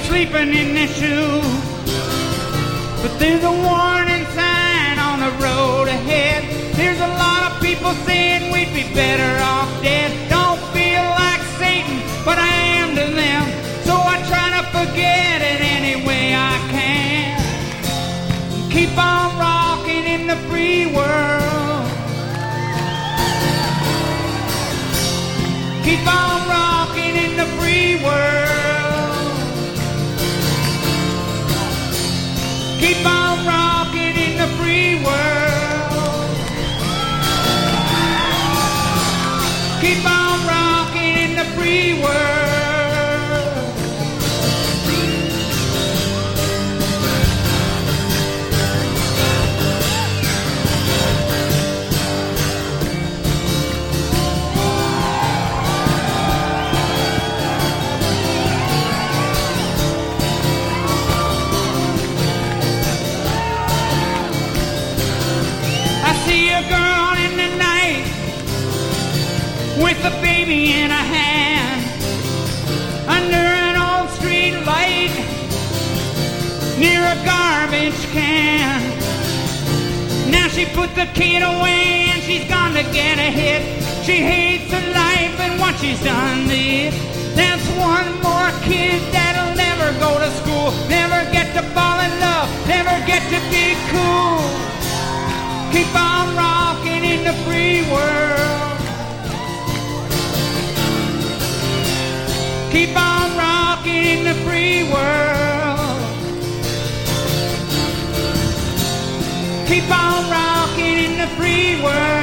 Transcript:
sleeping in their shoes. But there's a warning sign on the road ahead. There's a lot of people saying we'd be better off dead. Don't feel like Satan, but I am to them. So I try to forget it any way I can. Keep on rocking in the free world. Keep on rocking in the free world. Keep on rocking in the free world. Keep on rocking in the free world. See a girl in the night with a baby in her hand under an old street light near a garbage can. Now she put the kid away and she's gone to get a hit. She hates her life and what she's done to it. That's one more kid that'll never go to school, never get to fall in love, never get to be cool. Keep on rocking in the free world. Keep on rocking in the free world. Keep on rocking in the free world.